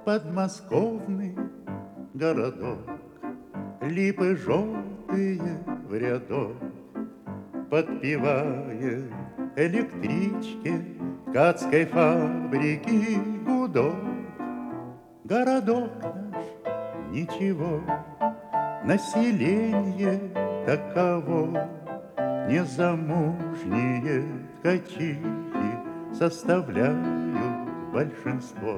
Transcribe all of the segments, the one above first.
подмосковный городок, липы желтые в рядок, подпевая электричке ткацкой фабрики гудок. Городок наш ничего, население таково, незамужние ткачихи составляют большинство.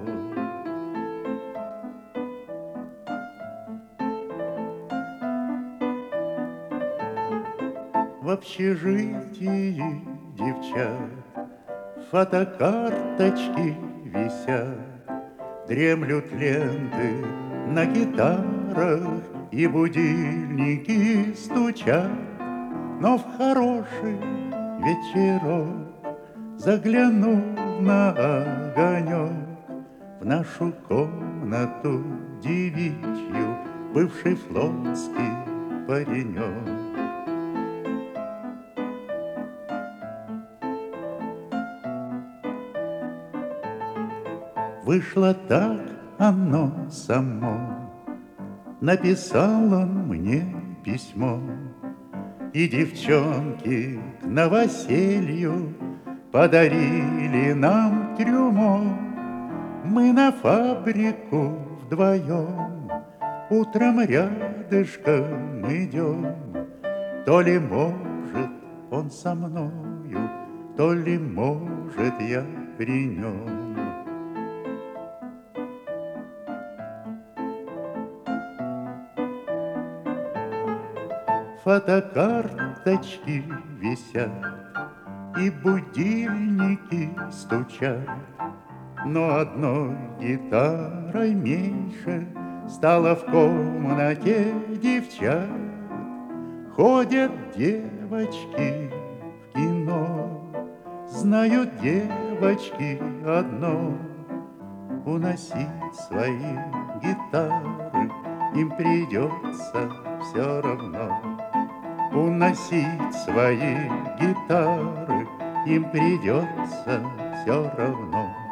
В общежитии девчат фотокарточки висят, дремлют ленты на гитарах и будильники стучат. Но в хороший вечерок, заглянув на огонек, в нашу комнату девичью бывший флотский паренек. Вышло так оно само, написал он мне письмо, и девчонки к новоселью подарили нам трюмо. Мы на фабрику вдвоем утром рядышком идем. То ли может он со мною, то ли может я при нем. Фотокарточки висят и будильники стучат, но одной гитарой меньше стало в комнате девчат. Ходят девочки в кино, знают девочки одно: уносить свои гитары им придется все равно. Уносить свои гитары им придется все равно.